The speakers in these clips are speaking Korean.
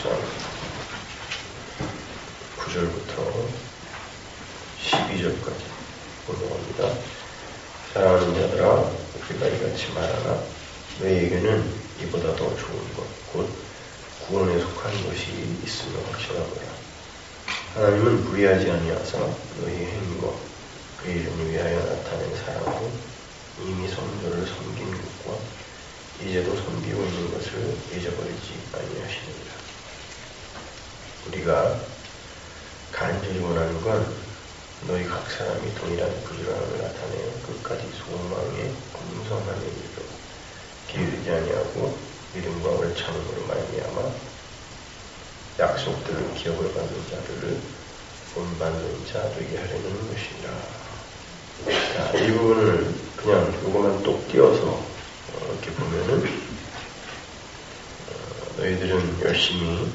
6장 9절부터 12절까지 보도합니다. 사랑하는 자들아, 우리가 이같이 말하나 너희에게는 이보다 더 좋은 것, 곧 구원에 속한 것이 있으며 확실하노라. 하나님은 불의하지 아니하사 너희의 행위와 그의 이름을 위하여 나타낸 사랑으로 이미 성도를 섬긴 것과 이제도 섬기고 있는 것을 잊어버리지 아니하시느니라. 우리가 간절히 원하는 건 너희 각 사람이 동일한 부지런함을 나타내어 끝까지 소망에 공성하는 일로 게으르지 아니하고 믿음과 오래 참음으로 말미암아 약속들을 기업을 받은 자들을 본받는 자 되게 하려는 것이라. 자, 이 부분을 그냥 요거만 똑 띄워서 이렇게 보면은 너희들은 열심히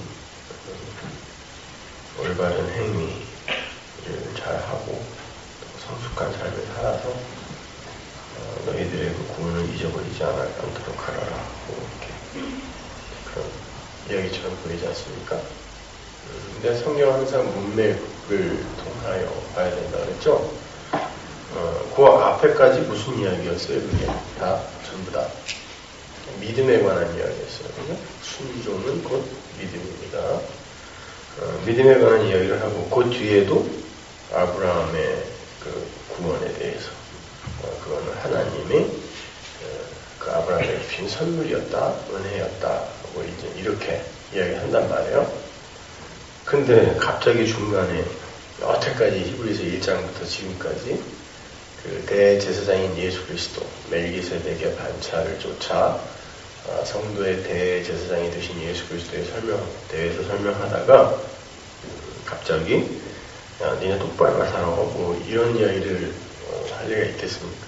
올바른 행위를 잘하고 성숙한 삶을 살아서 너희들의 그 구원을 잊어버리지 않도록 하라라. 이렇게 그런 이야기처럼 보이지 않습니까? 근데 성경은 항상 문맥을 통하여 봐야 된다 그랬죠? 그 앞에까지 무슨 이야기였어요? 그게 다 전부 다 믿음에 관한 이야기였어요. 그죠? 순종은 곧 믿음입니다. 믿음에 관한 이야기를 하고 그 뒤에도 아브라함의 그 구원에 대해서 그거는 하나님이 그 아브라함에게 주신 선물이었다, 은혜였다 하고 이제 이렇게 이야기한단 말이에요. 근데 갑자기 중간에 여태까지 히브리서 1장부터 지금까지 그 대제사장인 예수 그리스도 멜기세덱의 반차를 쫓아 성도의 대제사장이 되신 예수 그리스도에 대해서 설명하다가 갑자기 야, 니네 똑바로 살아 뭐 이런 이야기를 할 리가 있겠습니까?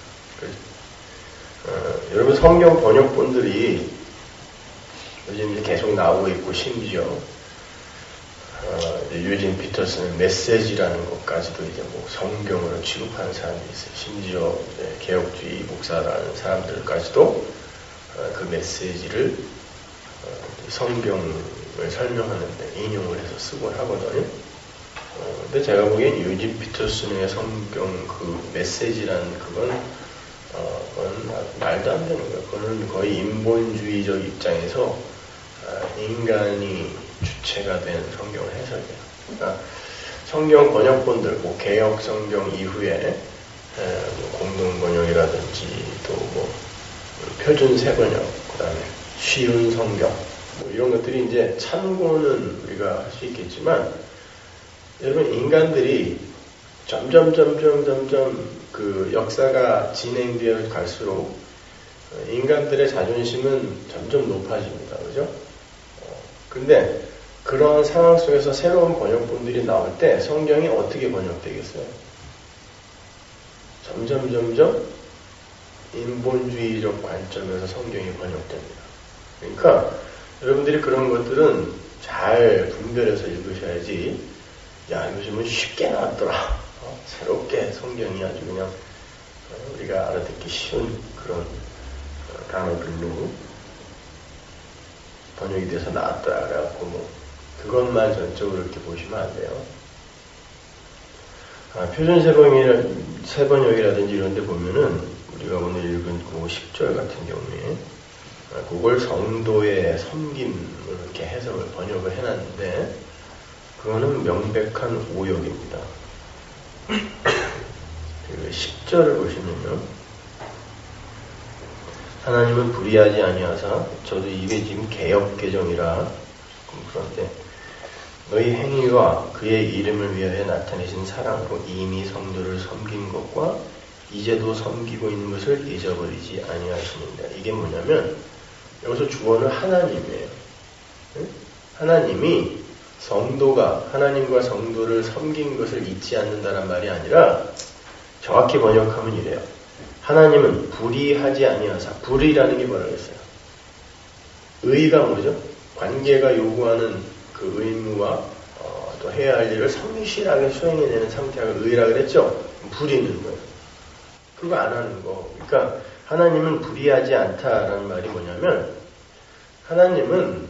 여러분 성경 번역본들이 요즘 이제 계속 나오고 있고 심지어 유진 피터슨은 메시지라는 것까지도 이제 뭐 성경으로 취급하는 사람이 있어요. 심지어 개혁주의 목사라는 사람들까지도 그 메시지를 성경을 설명하는데 인용을 해서 쓰곤 하거든요. 근데 제가 보기엔 유진 피터슨의 성경 그 메시지라는 그건 말도 안 되는 거예요. 그거는 거의 인본주의적 입장에서 인간이 주체가 된 성경을 해석해요. 그러니까 성경 번역본들, 뭐 개혁 성경 이후에 뭐 공동 번역이라든지 또 뭐 표준 새 번역, 그다음에 쉬운 성경 뭐 이런 것들이 이제 참고는 우리가 할 수 있겠지만 여러분 인간들이 점점 그 역사가 진행되어 갈수록 인간들의 자존심은 점점 높아집니다. 그죠? 근데 그런 상황 속에서 새로운 번역본들이 나올 때 성경이 어떻게 번역되겠어요? 점점 인본주의적 관점에서 성경이 번역됩니다. 그러니까 여러분들이 그런 것들은 잘 분별해서 읽으셔야지 야 요즘은 쉽게 나왔더라. 새롭게 성경이 아주 그냥 우리가 알아듣기 쉬운 그런 단어들로 번역이 돼서 나왔더라. 그래갖고 뭐 그것만 전적으로 이렇게 보시면 안 돼요. 표준 세번역이라든지 이런 데 보면은 우리가 오늘 읽은 그 10절 같은 경우에 그걸 성도의 섬김을 이렇게 해석을 번역을 해놨는데 그거는 명백한 오역입니다. 그 10절을 보시면요. 하나님은 불의하지 아니하사 저도 이게 지금 개역개정이라 그런데 너희 행위와 그의 이름을 위하여 나타내신 사랑으로 이미 성도를 섬긴 것과 이제도 섬기고 있는 것을 잊어버리지 아니하시는다. 이게 뭐냐면 여기서 주어는 하나님이에요. 하나님이 성도가 하나님과 성도를 섬긴 것을 잊지 않는다는 말이 아니라 정확히 번역하면 이래요. 하나님은 불의하지 아니하사 불의라는 게 뭐라고 했어요? 의가 뭐죠? 관계가 요구하는 그 의무와 또 해야 할 일을 성실하게 수행해내는 상태가 의라고 그랬죠? 불의는 거예요. 그거 안 하는 거. 그러니까 하나님은 불의하지 않다라는 말이 뭐냐면 하나님은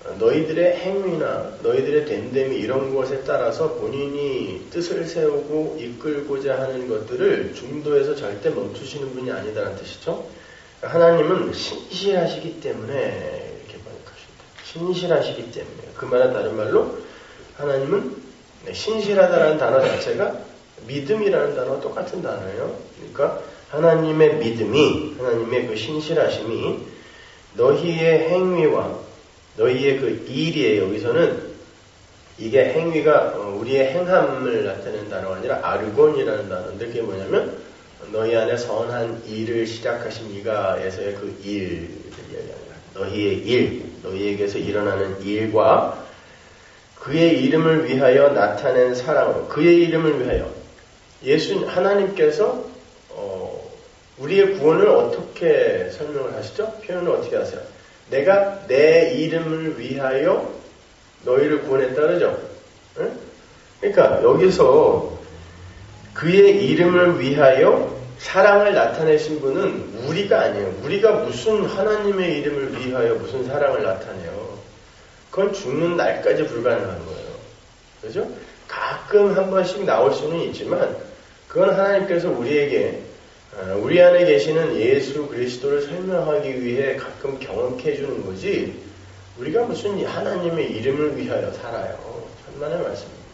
너희들의 행위나 너희들의 됨됨이 이런 것에 따라서 본인이 뜻을 세우고 이끌고자 하는 것들을 중도에서 절대 멈추시는 분이 아니다라는 뜻이죠. 하나님은 신실하시기 때문에 이렇게 번역하십니다. 신실하시기 때문에. 그 말은 다른 말로 하나님은 신실하다라는 단어 자체가 믿음이라는 단어와 똑같은 단어예요. 그러니까 하나님의 믿음이, 하나님의 그 신실하심이 너희의 행위와 너희의 그 일이에요. 여기서는 이게 행위가 우리의 행함을 나타내는 단어가 아니라 아르곤이라는 단어인데 그게 뭐냐면 너희 안에 선한 일을 시작하신 이가에서의 그 일을 이야기합니다. 너희의 일, 너희에게서 일어나는 일과 그의 이름을 위하여 나타낸 사랑으로 그의 이름을 위하여 하나님께서 우리의 구원을 어떻게 설명을 하시죠? 표현을 어떻게 하세요? 내가 내 이름을 위하여 너희를 구원했다 그러죠? 응? 그러니까 여기서 그의 이름을 위하여 사랑을 나타내신 분은 우리가 아니에요. 우리가 무슨 하나님의 이름을 위하여 무슨 사랑을 나타내요? 그건 죽는 날까지 불가능한 거예요. 그죠? 가끔 한 번씩 나올 수는 있지만 그건 하나님께서 우리에게 우리 안에 계시는 예수 그리스도를 설명하기 위해 가끔 경험케 해주는 거지 우리가 무슨 하나님의 이름을 위하여 살아요. 천만의 말씀입니다.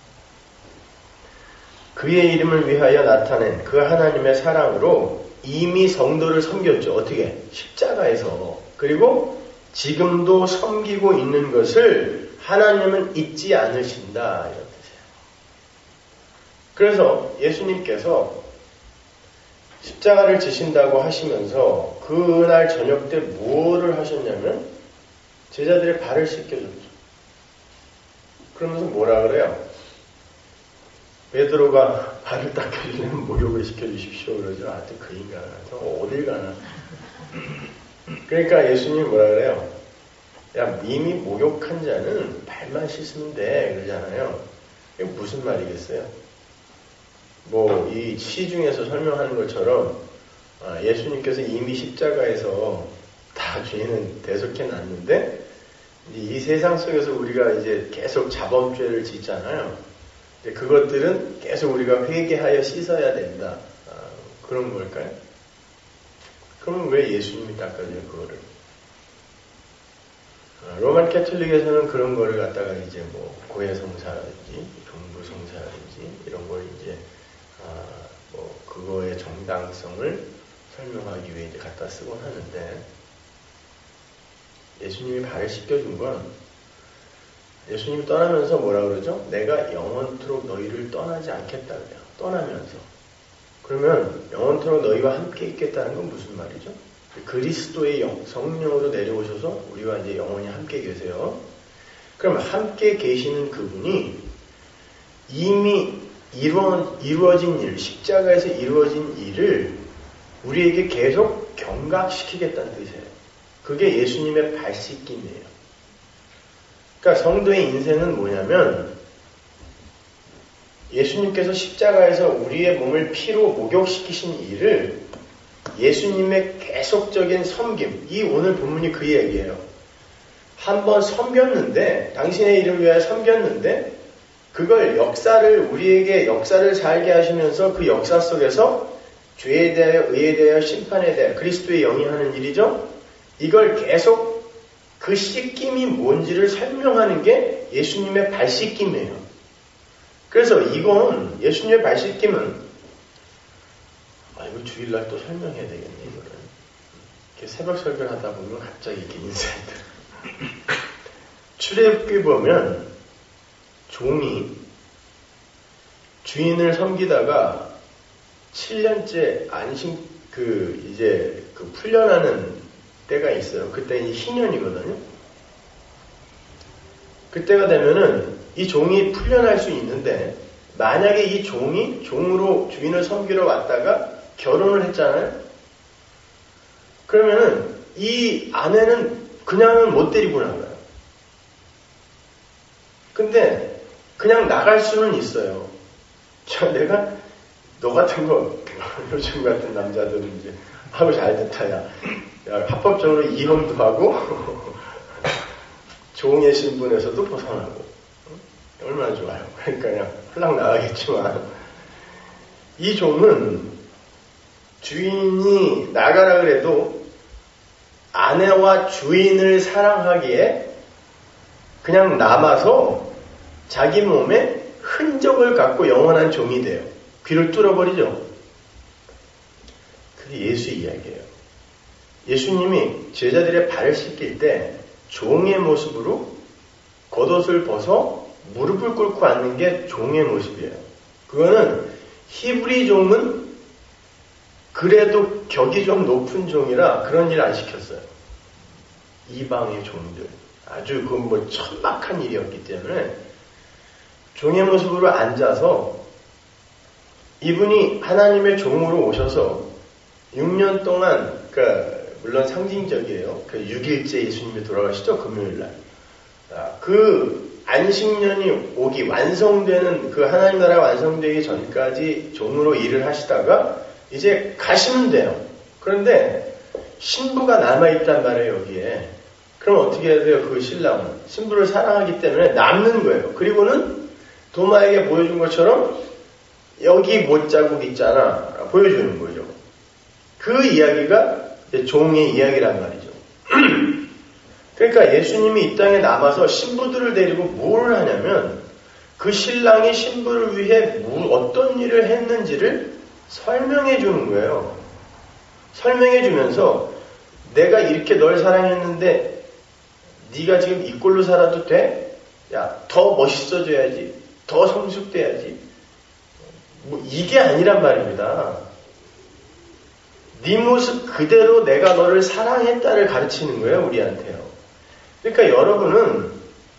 그의 이름을 위하여 나타낸 그 하나님의 사랑으로 이미 성도를 섬겼죠. 어떻게? 십자가에서. 그리고 지금도 섬기고 있는 것을 하나님은 잊지 않으신다. 이런 뜻이에요. 그래서 예수님께서 십자가를 지신다고 하시면서 그날 저녁 때 뭐를 하셨냐면 제자들의 발을 씻겨줬죠. 그러면서 뭐라 그래요? 베드로가 발을 닦여주려면 목욕을 시켜주십시오. 그러죠. 하여튼 그 인간은 어딜 가나. 그러니까 예수님이 뭐라 그래요? 야, 이미 목욕한 자는 발만 씻으면 돼. 그러잖아요. 이게 무슨 말이겠어요? 뭐, 이 시중에서 설명하는 것처럼, 예수님께서 이미 십자가에서 다 죄는 대속해 놨는데, 이 세상 속에서 우리가 이제 계속 자범죄를 짓잖아요. 그것들은 계속 우리가 회개하여 씻어야 된다. 그런 걸까요? 그러면 왜 예수님이 닦아줘요, 그거를? 로만 캐톨릭에서는 그런 거를 갖다가 이제 뭐, 고해성사라든지, 종부성사라든지, 이런 걸 이제, 뭐, 그거의 정당성을 설명하기 위해 이제 갖다 쓰곤 하는데, 예수님이 발을 씻겨준 건, 예수님이 떠나면서 뭐라 그러죠? 내가 영원토록 너희를 떠나지 않겠다 그래요. 떠나면서. 그러면 영원토록 너희와 함께 있겠다는 건 무슨 말이죠? 그리스도의 성령으로 내려오셔서 우리와 이제 영원히 함께 계세요. 그럼 함께 계시는 그분이 이미 이루어진 일, 십자가에서 이루어진 일을 우리에게 계속 경각시키겠다는 뜻이에요. 그게 예수님의 발 씻김이에요. 그러니까 성도의 인생은 뭐냐면 예수님께서 십자가에서 우리의 몸을 피로 목욕시키신 일을 예수님의 계속적인 섬김, 이 오늘 본문이 그 얘기예요. 한번 섬겼는데, 당신의 이름을 위하여 섬겼는데, 그걸 우리에게 역사를 살게 하시면서 그 역사 속에서 죄에 대하여, 의에 대하여, 심판에 대하여 그리스도의 영이 하는 일이죠. 이걸 계속 그 씻김이 뭔지를 설명하는 게 예수님의 발 씻김이에요. 그래서 이건 예수님의 발 씻김은 이거 주일날 또 설명해야 되겠네 이거를. 이렇게 새벽 설교를 하다 보면 갑자기 이렇게 인사이트. 출애굽기 보면 종이 주인을 섬기다가 7년째 이제 풀려나는 때가 있어요. 그때 이제 희년이거든요. 그때가 되면은 이 종이 풀려날 수 있는데 만약에 이 종이 종으로 주인을 섬기러 왔다가 결혼을 했잖아요. 그러면은 이 아내는 그냥은 못 데리고 나가요. 근데 그냥 나갈 수는 있어요. 내가 너 같은 거 요즘 같은 남자들은 이제 하고 잘 됐다 야 합법적으로 이혼도 하고 종의 신분에서도 벗어나고 얼마나 좋아요. 그러니까 그냥 홀랑 나가겠지만 이 종은 주인이 나가라 그래도 아내와 주인을 사랑하기에 그냥 남아서 자기 몸에 흔적을 갖고 영원한 종이 돼요. 귀를 뚫어버리죠. 그게 예수 이야기예요. 예수님이 제자들의 발을 씻길 때 종의 모습으로 겉옷을 벗어 무릎을 꿇고 앉는 게 종의 모습이에요. 그거는 히브리 종은 그래도 격이 좀 높은 종이라 그런 일 안 시켰어요. 이방의 종들. 아주 그건 뭐 천박한 일이었기 때문에 종의 모습으로 앉아서 이분이 하나님의 종으로 오셔서 6년 동안, 그러니까 물론 상징적이에요. 그 6일째 예수님이 돌아가시죠, 금요일날. 그 안식년이 오기, 완성되는, 그 하나님 나라가 완성되기 전까지 종으로 일을 하시다가 이제 가시면 돼요. 그런데 신부가 남아있단 말이에요, 여기에. 그럼 어떻게 해야 돼요? 그 신랑은. 신부를 사랑하기 때문에 남는 거예요. 그리고는 도마에게 보여준 것처럼 여기 못자국 있잖아. 보여주는 거죠. 그 이야기가 종의 이야기란 말이죠. 그러니까 예수님이 이 땅에 남아서 신부들을 데리고 뭘 하냐면 그 신랑이 신부를 위해 어떤 일을 했는지를 설명해 주는 거예요. 설명해 주면서 내가 이렇게 널 사랑했는데 네가 지금 이 꼴로 살아도 돼? 야, 더 멋있어져야지. 더 성숙돼야지. 뭐 이게 아니란 말입니다. 네 모습 그대로 내가 너를 사랑했다를 가르치는 거예요, 우리한테요. 그러니까 여러분은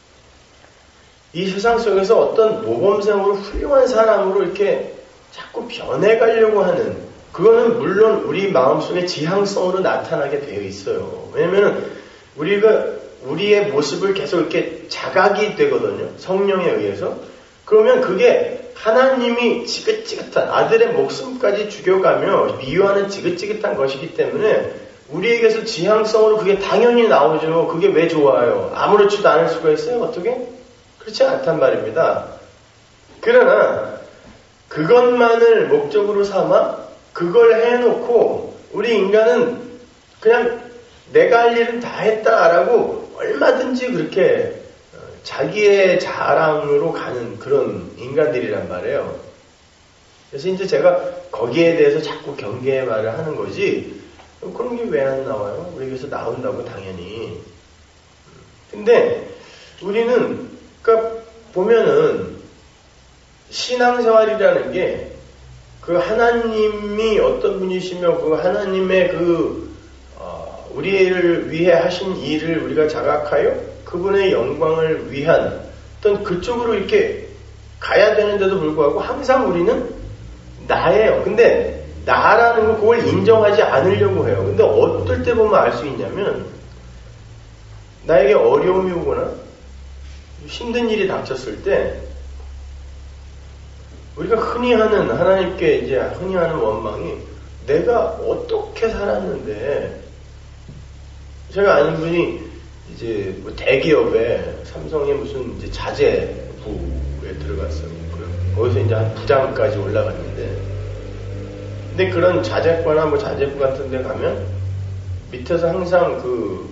이 세상 속에서 어떤 모범생으로 훌륭한 사람으로 이렇게 자꾸 변해가려고 하는, 그거는 물론 우리 마음속의 지향성으로 나타나게 되어 있어요. 왜냐면 우리의 모습을 계속 이렇게 자각이 되거든요. 성령에 의해서. 그러면 그게 하나님이 지긋지긋한 아들의 목숨까지 죽여가며 미워하는 지긋지긋한 것이기 때문에 우리에게서 지향성으로 그게 당연히 나오죠. 그게 왜 좋아요? 아무렇지도 않을 수가 있어요? 어떻게? 그렇지 않단 말입니다. 그러나 그것만을 목적으로 삼아 그걸 해놓고 우리 인간은 그냥 내가 할 일은 다 했다라고 얼마든지 그렇게 자기의 자랑으로 가는 그런 인간들이란 말이에요. 그래서 이제 제가 거기에 대해서 자꾸 경계의 말을 하는 거지, 그런 게 왜 안 나와요? 우리에게서 나온다고 당연히. 근데 우리는, 그러니까 보면은 신앙생활이라는 게 그 하나님이 어떤 분이시며 그 하나님의 우리를 위해 하신 일을 우리가 자각하여 그분의 영광을 위한 어떤 그쪽으로 이렇게 가야 되는데도 불구하고 항상 우리는 나예요. 근데 나라는 거 그걸 인정하지 않으려고 해요. 근데 어떨 때 보면 알 수 있냐면 나에게 어려움이 오거나 힘든 일이 닥쳤을 때 우리가 흔히 하는, 하나님께 이제 흔히 하는 원망이 내가 어떻게 살았는데, 제가 아는 분이 이제 뭐 대기업에 삼성의 무슨 이제 자재부에 들어갔어요. 거기서 이제 한 부장까지 올라갔는데, 근데 그런 자재과나 뭐 자재부 같은 데 가면 밑에서 항상 그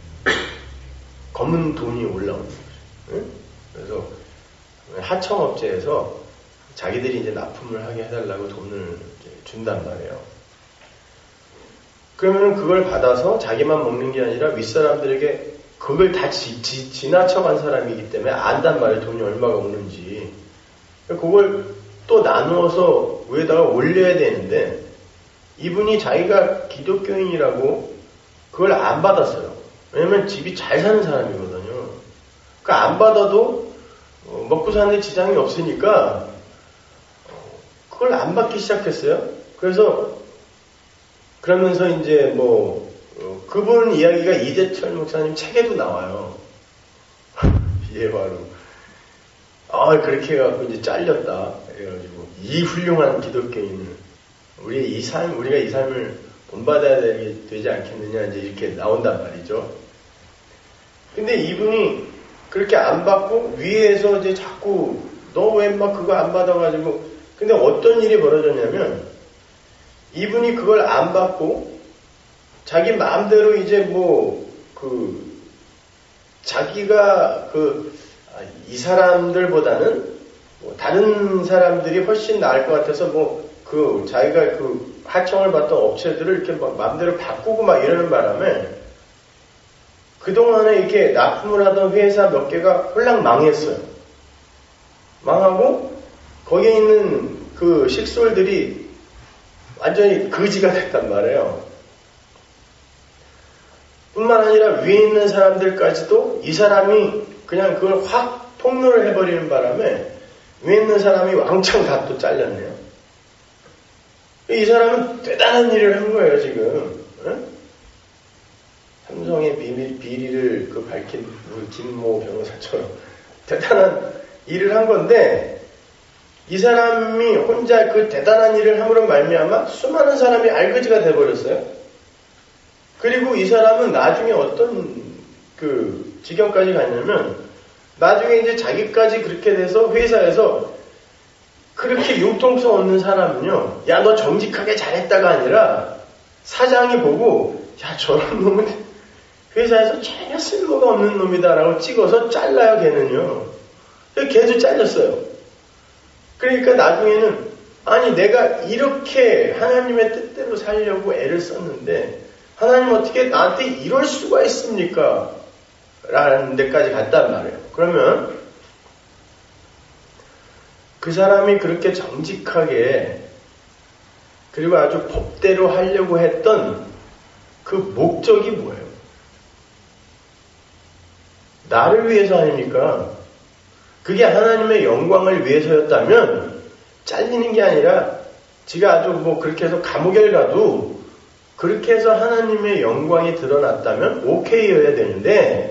검은 돈이 올라오는 거죠. 응? 그래서 하청업체에서 자기들이 이제 납품을 하게 해달라고 돈을 준단 말이에요. 그러면 그걸 받아서 자기만 먹는 게 아니라 윗사람들에게 그걸 다 지나쳐간 사람이기 때문에 안단 말이에요. 돈이 얼마가 오는지. 그걸 또 나누어서 위에다가 올려야 되는데 이분이 자기가 기독교인이라고 그걸 안 받았어요. 왜냐면 집이 잘 사는 사람이거든요. 그러니까 안 받아도 먹고 사는데 지장이 없으니까 그걸 안 받기 시작했어요. 그래서 그러면서 이제 뭐 그분 이야기가 이재철 목사님 책에도 나와요. 예화로. 그렇게 해갖고 이제 잘렸다. 그래가지고 이 훌륭한 기독교인을 우리가 이 삶을 본받아야 되지 않겠느냐 이제 이렇게 나온단 말이죠. 근데 이분이 그렇게 안 받고 위에서 이제 자꾸 너 왜 막 그거 안 받아가지고 근데 어떤 일이 벌어졌냐면 이분이 그걸 안 받고 자기 마음대로 이제 뭐 자기가 이 사람들보다는 뭐 다른 사람들이 훨씬 나을 것 같아서 자기가 하청을 받던 업체들을 이렇게 막 마음대로 바꾸고 막 이러는 바람에 그동안에 이렇게 납품을 하던 회사 몇 개가 홀랑 망했어요. 망하고 거기에 있는 그 식솔들이 완전히 거지가 됐단 말이에요. 뿐만 아니라 위에 있는 사람들까지도 이 사람이 그냥 그걸 확 폭로를 해버리는 바람에 위에 있는 사람이 왕창 다 또 잘렸네요. 이 사람은 대단한 일을 한 거예요, 지금. 응? 삼성의 비리를 밝힌 우리 김모 변호사처럼 대단한 일을 한 건데 이 사람이 혼자 그 대단한 일을 함으로 말미암아 수많은 사람이 알거지가 돼버렸어요. 그리고 이 사람은 나중에 어떤 지경까지 갔냐면 나중에 이제 자기까지 그렇게 돼서 회사에서 그렇게 융통성 없는 사람은요, 야, 너 정직하게 잘했다가 아니라 사장이 보고, 야, 저런 놈은 회사에서 전혀 쓸모가 없는 놈이다라고 찍어서 잘라요, 걔는요. 걔도 잘렸어요. 그러니까 나중에는, 아니, 내가 이렇게 하나님의 뜻대로 살려고 애를 썼는데, 하나님 어떻게 나한테 이럴 수가 있습니까? 라는 데까지 갔단 말이에요. 그러면, 그 사람이 그렇게 정직하게 그리고 아주 법대로 하려고 했던 그 목적이 뭐예요? 나를 위해서 아닙니까? 그게 하나님의 영광을 위해서였다면 잘리는 게 아니라 지가 아주 그렇게 해서 감옥에 가도 그렇게 해서 하나님의 영광이 드러났다면 오케이여야 되는데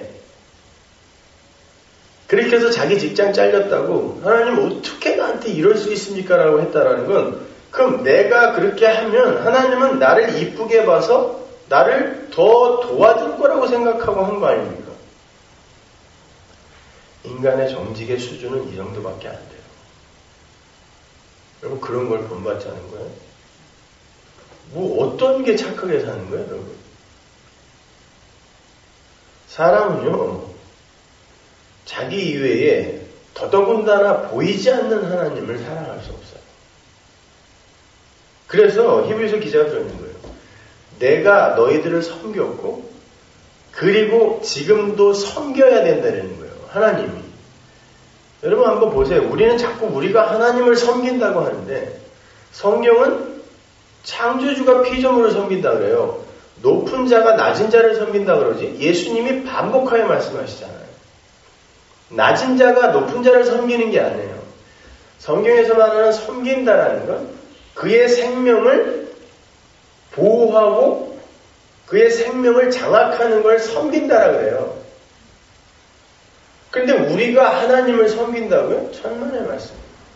그렇게 해서 자기 직장 잘렸다고 하나님 어떻게 나한테 이럴 수 있습니까? 라고 했다라는 건 그럼 내가 그렇게 하면 하나님은 나를 이쁘게 봐서 나를 더 도와줄 거라고 생각하고 한 거 아닙니까? 인간의 정직의 수준은 이 정도밖에 안 돼요. 여러분 그런 걸 본받자는 거예요? 어떤 게 착하게 사는 거예요, 여러분? 사람은요 자기 이외에 더더군다나 보이지 않는 하나님을 사랑할 수 없어요. 그래서 히브리서 기자가 그러는 거예요. 내가 너희들을 섬겼고 그리고 지금도 섬겨야 된다는 거예요. 하나님이. 여러분 한번 보세요. 우리는 자꾸 우리가 하나님을 섬긴다고 하는데 성경은 창조주가 피조물을 섬긴다 그래요. 높은 자가 낮은 자를 섬긴다 그러지. 예수님이 반복하여 말씀하시잖아요. 낮은 자가 높은 자를 섬기는 게 아니에요. 성경에서 말하는 섬긴다라는 건 그의 생명을 보호하고 그의 생명을 장악하는 걸 섬긴다라 그래요. 그런데 우리가 하나님을 섬긴다고요? 천만의 말씀.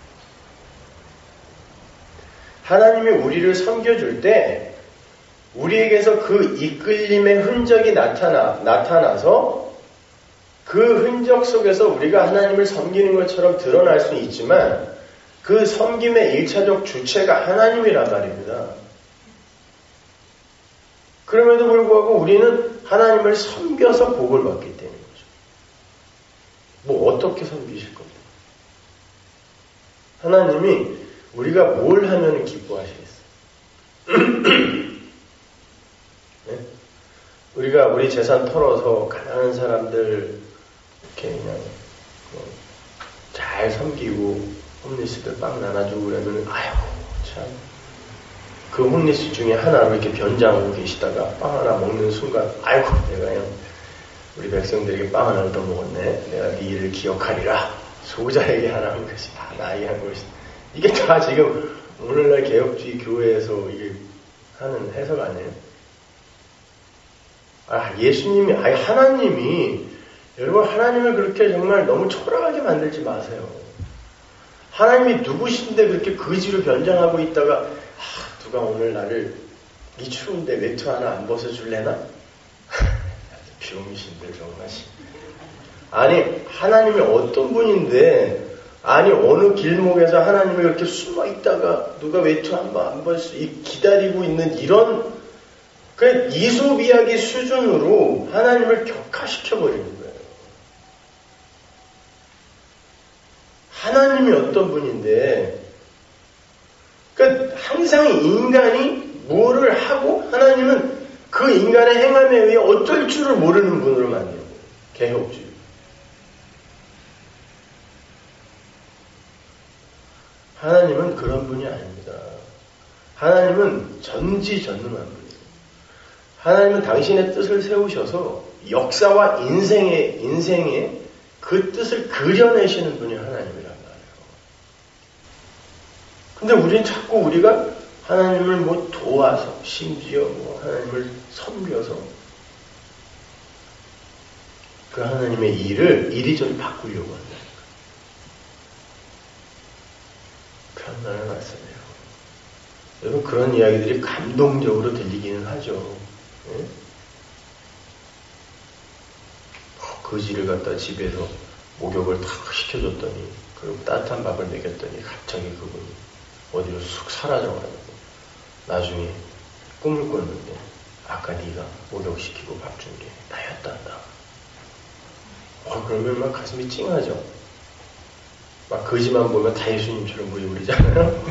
하나님이 우리를 섬겨줄 때 우리에게서 그 이끌림의 흔적이 나타나서 그 흔적 속에서 우리가 하나님을 섬기는 것처럼 드러날 수는 있지만 그 섬김의 1차적 주체가 하나님이란 말입니다. 그럼에도 불구하고 우리는 하나님을 섬겨서 복을 받기 때문인 거죠. 어떻게 섬기실 겁니까? 하나님이 우리가 뭘 하면 기뻐하시겠어요? 네? 우리가 우리 재산 털어서 가난한 사람들 이렇게 그냥 잘 섬기고 홈리스들 빵 나눠주고 그러면 아이고 참 그 홈리스 중에 하나로 이렇게 변장하고 계시다가 빵 하나 먹는 순간 아이고 내가 그냥 우리 백성들에게 빵 하나를 더 먹었네. 내가 네 일을 기억하리라. 소자에게 하나 한 것이 다 나에게 한 것이다. 이게 다 지금 오늘날 개혁주의 교회에서 이게 하는 해석 아니에요? 예수님이 하나님이 여러분 하나님을 그렇게 정말 너무 초라하게 만들지 마세요. 하나님이 누구신데 그렇게 거지로 변장하고 있다가 누가 오늘 나를 이 추운데 외투 하나 안 벗어줄래나? 병신들 정말. 아니 하나님이 어떤 분인데, 아니 어느 길목에서 하나님이 이렇게 숨어 있다가 누가 외투 한 번 안 벌써 기다리고 있는 이런 그 이솝 이야기 수준으로 하나님을 격화시켜 버리는 거예요. 하나님이 어떤 분인데, 그러니까 항상 인간이 뭐를 하고 하나님은 그 인간의 행함에 의해 어쩔 줄을 모르는 분으로 만드는 거예요. 개혁주의. 하나님은 그런 분이 아닙니다. 하나님은 전지전능한 분이에요. 하나님은 당신의 뜻을 세우셔서 역사와 인생의 그 뜻을 그려내시는 분이 하나님이란 말이에요. 근데 우리는 자꾸 우리가 하나님을 뭐 도와서, 심지어 뭐 하나님을 섬겨서 그 하나님의 일을 이리저리 바꾸려고 한다. 편안한 말씀이에요. 여러분, 그런 이야기들이 감동적으로 들리기는 하죠. 네? 거지를 갖다 집에서 목욕을 탁 시켜줬더니, 그리고 따뜻한 밥을 먹였더니 갑자기 그분이 어디로 쑥 사라져가지고 나중에 꿈을 꿨는데 아까 네가 목욕시키고 밥 준 게 나였단다. 그러면 막 가슴이 찡하죠. 막 거지만 보면 다 예수님처럼 부리부리잖아요.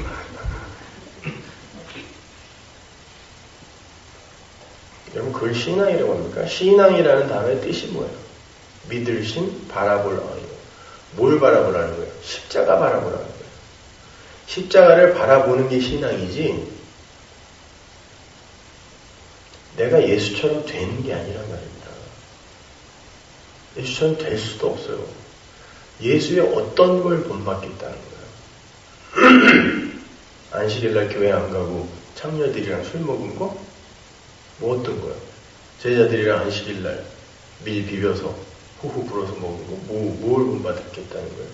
여러분, 그걸 신앙이라고 합니까? 신앙이라는 단어의 뜻이 뭐예요? 믿을 신, 바라볼 아이요. 뭘 바라보라는 거예요? 십자가 바라보라는 거예요. 십자가를 바라보는 게 신앙이지, 내가 예수처럼 되는 게 아니란 말입니다. 예수처럼 될 수도 없어요. 예수의 어떤 걸 본받겠다는 거예요. 안식일날 교회 안 가고 창녀들이랑 술 먹은 거? 뭐 어떤 거예요? 제자들이랑 안식일날 밀 비벼서 후후 불어서 먹은 거? 뭘 본받겠다는 거예요?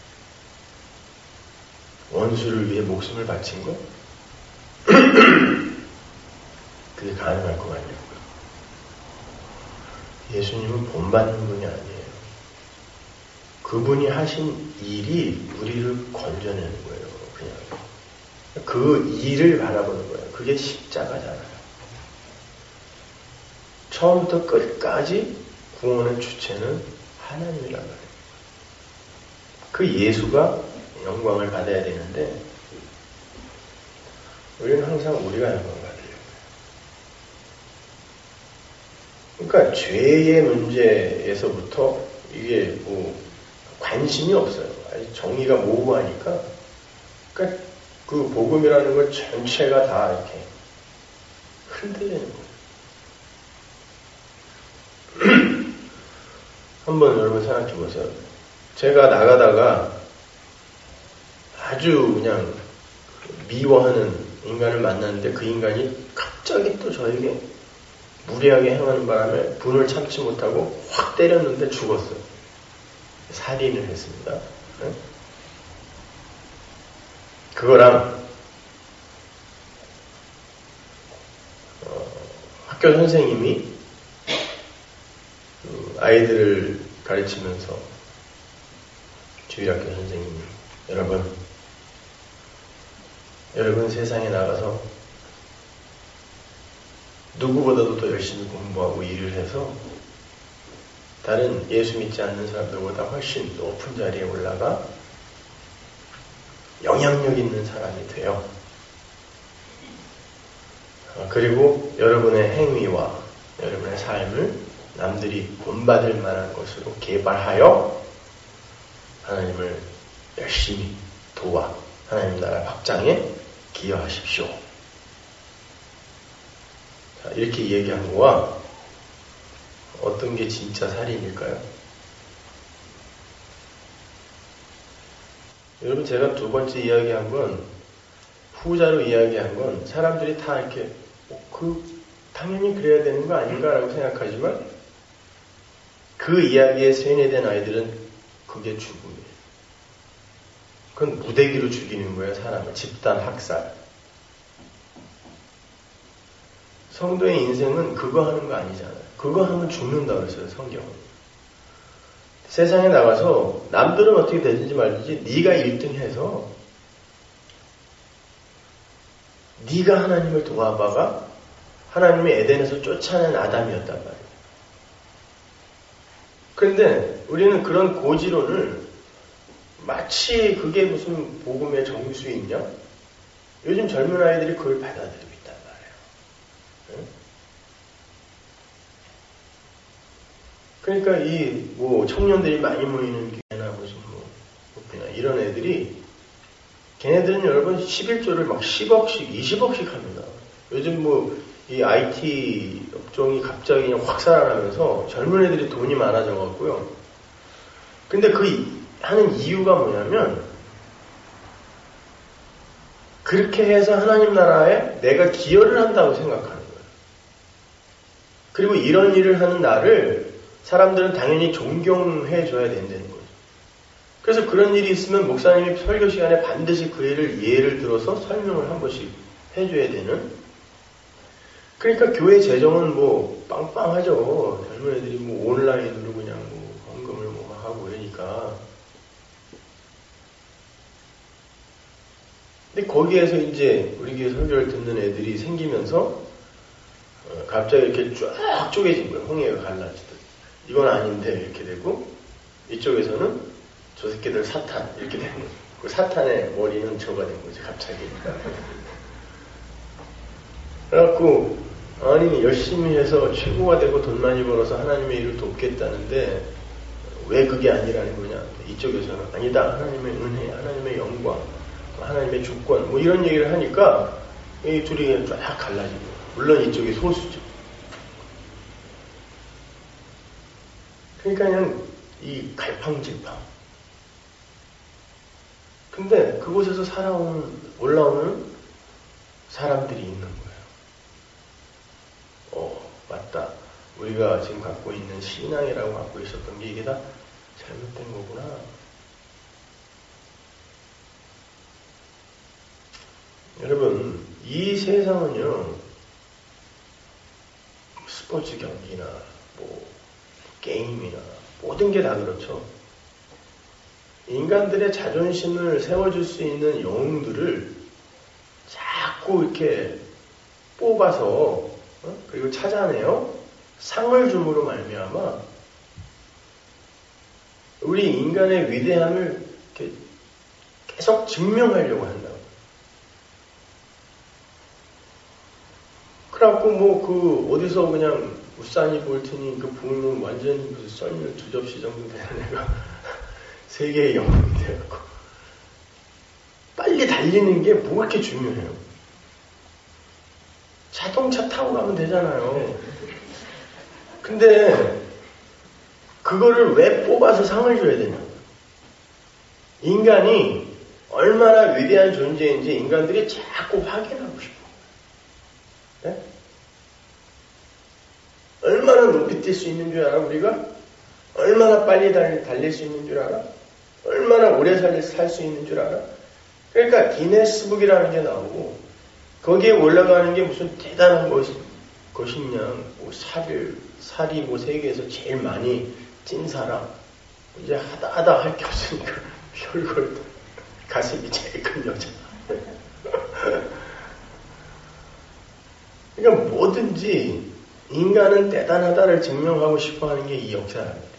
원수를 위해 목숨을 바친 거? 그게 가능할 것 같냐고요. 예수님은 본받는 분이 아니에요. 그분이 하신 일이 우리를 건져내는 거예요. 그냥 그 일을 바라보는 거예요. 그게 십자가잖아요. 처음부터 끝까지 구원의 주체는 하나님이란 말이에요. 그 예수가 영광을 받아야 되는데 우리는 항상 우리가 영광을 받으려고 해요. 그러니까 죄의 문제에서부터 이게 뭐 관심이 없어요. 정의가 모호하니까. 그러니까 그 복음이라는 것 전체가 다 이렇게 흔들리는 거예요. 한번 여러분 생각해 보세요. 제가 나가다가 아주 그냥 미워하는 인간을 만났는데 그 인간이 갑자기 또 저에게 무례하게 행하는 바람에 분을 참지 못하고 확 때렸는데 죽었어요. 살인을 했습니다. 네? 그거랑 학교 선생님이 아이들을 가르치면서 주일학교 선생님이 여러분 세상에 나가서 누구보다도 더 열심히 공부하고 일을 해서 다른 예수 믿지 않는 사람들보다 훨씬 높은 자리에 올라가 영향력 있는 사람이 돼요. 그리고 여러분의 행위와 여러분의 삶을 남들이 본받을 만한 것으로 개발하여 하나님을 열심히 도와 하나님 나라 확장에 기여하십시오. 자, 이렇게 얘기한 거와 어떤 게 진짜 살인일까요? 여러분, 제가 두 번째 이야기한 건, 후자로 이야기한 건 사람들이 다 이렇게 당연히 그래야 되는 거 아닌가라고 생각하지만 그 이야기에 세뇌된 아이들은 그게 죽음이에요. 그건 무대기로 죽이는 거예요. 사람을. 집단 학살. 성도의 인생은 그거 하는 거 아니잖아요. 그거 하면 죽는다고 했어요. 성경은. 세상에 나가서 남들은 어떻게 되든지 말든지 네가 1등 해서 네가 하나님을 도와봐가 하나님이 에덴에서 쫓아낸 아담이었단 말이에요. 그런데 우리는 그런 고지론을 마치 그게 무슨 복음의 정수이냐? 요즘 젊은 아이들이 그걸 받아들이고 있단 말이에요. 그러니까 이 뭐 청년들이 많이 모이는 교회나 무슨 뭐 이런 애들이 걔네들은 여러분 11조를 막 10억씩 20억씩 합니다. 요즘 뭐 이 IT 업종이 갑자기 그냥 확 살아나면서 젊은 애들이 돈이 많아져 갖고요. 근데 그 하는 이유가 뭐냐면 그렇게 해서 하나님 나라에 내가 기여를 한다고 생각하는 거예요. 그리고 이런 일을 하는 나를 사람들은 당연히 존경해 줘야 된다는 거죠. 그래서 그런 일이 있으면 목사님이 설교 시간에 반드시 그 일을 예를 들어서 설명을 한 번씩 해줘야 되는. 그러니까 교회 재정은 뭐 빵빵하죠. 젊은 애들이 뭐 온라인으로 그냥 뭐 헌금을 뭐 하고 그러니까. 근데 거기에서 이제 우리 교회 설교를 듣는 애들이 생기면서 갑자기 이렇게 쫙 쪼개진 거예요. 홍해가 갈라지듯. 이건 아닌데 이렇게 되고 이쪽에서는 저 새끼들 사탄 이렇게 되는 거죠. 그 사탄의 머리는 저가 된 거지 갑자기. 그래갖고 아니 열심히 해서 최고가 되고 돈 많이 벌어서 하나님의 일을 돕겠다는데 왜 그게 아니라는 거냐. 이쪽에서는 아니다. 하나님의 은혜, 하나님의 영광, 하나님의 주권 뭐 이런 얘기를 하니까 이 둘이 쫙 갈라지고 물론 이쪽이 소수죠. 그러니까 그냥 이 갈팡질팡. 근데 그곳에서 올라오는 사람들이 있는 거예요. 맞다. 우리가 지금 갖고 있는 신앙이라고 갖고 있었던 게 이게 다 잘못된 거구나. 여러분, 이 세상은요, 스포츠 경기나, 뭐, 게임이나, 모든 게 다 그렇죠. 인간들의 자존심을 세워줄 수 있는 영웅들을 자꾸 이렇게 뽑아서 그리고 찾아내요. 상을 줌으로 말미암아 우리 인간의 위대함을 이렇게 계속 증명하려고 한다고. 그래갖고 뭐 그 어디서 그냥 우사인 볼트니 그 보면 완전히 무슨 썰물 2접시 정도 되는 애가 세계의 영웅이 돼갖고 빨리 달리는 게 뭐 그렇게 중요해요. 자동차 타고 가면 되잖아요. 근데 그거를 왜 뽑아서 상을 줘야 되냐. 인간이 얼마나 위대한 존재인지 인간들이 자꾸 확인하고 싶어. 네? 얼마나 높이 뛸 수 있는 줄 알아 우리가? 얼마나 빨리 달릴 수 있는 줄 알아? 얼마나 오래 살 수 있는 줄 알아? 그러니까 기네스북이라는 게 나오고 거기에 올라가는 게 무슨 대단한 것이냐. 뭐 살이 뭐 세계에서 제일 많이 찐 사람. 이제 하다 할 게 없으니까 별걸 가슴이 제일 큰 여자. 그러니까 뭐든지 인간은 대단하다를 증명하고 싶어 하는 게 이 역사란 말이죠.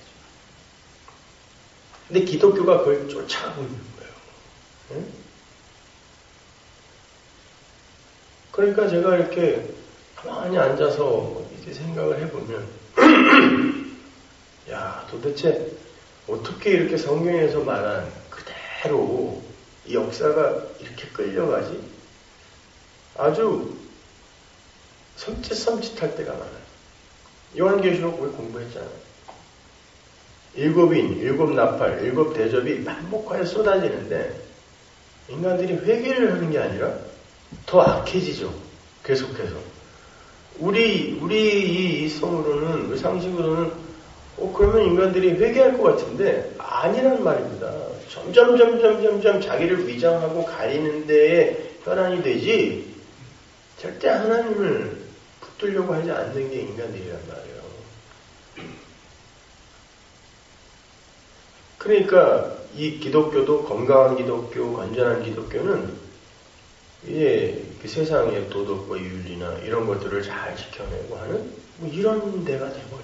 근데 기독교가 그걸 쫓아가고 있는 거예요. 응? 그러니까 제가 이렇게 가만히 앉아서 이렇게 생각을 해보면 야, 도대체 어떻게 이렇게 성경에서 말한 그대로 이 역사가 이렇게 끌려가지? 아주 섬찟섬찟할 때가 많아요. 요한계시록 우리 공부했잖아요. 7인, 7나팔, 7대접이 반복하여 쏟아지는데 인간들이 회개를 하는 게 아니라 더 악해지죠. 계속해서. 우리 이 성으로는, 우리 상식으로는, 그러면 인간들이 회개할 것 같은데, 아니란 말입니다. 점점 자기를 위장하고 가리는 데에 혈안이 되지, 절대 하나님을 붙들려고 하지 않는 게 인간들이란 말이에요. 그러니까 이 기독교도 건강한 기독교, 건전한 기독교는 이제 그 세상의 도덕과 윤리나 이런 것들을 잘 지켜내고 하는 뭐 이런 데가 돼버린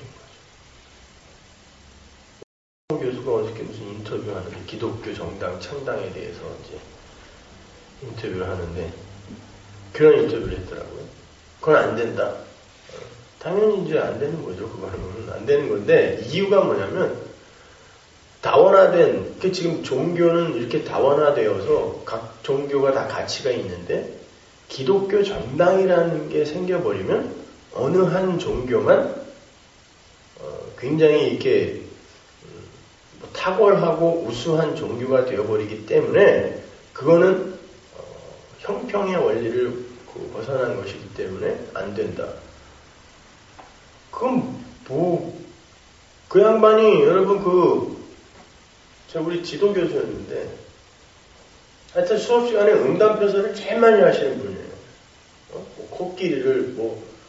거죠. 교수가 어저께 무슨 인터뷰하는데 기독교 정당 창당에 대해서 이제 인터뷰를 하는데 그런 인터뷰를 했더라고요. 그건 안 된다. 당연히 이제 안 되는 거죠. 그거는 안 되는 건데 이유가 뭐냐면 다원화된 지금 종교는 이렇게 다원화되어서 각 종교가 다 가치가 있는데 기독교 정당이라는 게 생겨버리면 어느 한 종교만 굉장히 이렇게 탁월하고 우수한 종교가 되어버리기 때문에 그거는 형평의 원리를 벗어난 것이기 때문에 안 된다. 그럼 그 양반이 여러분 우리 지도교수였는데 하여튼 수업 시간에 응답표서를 제일 많이 하시는 분이에요. 코끼리를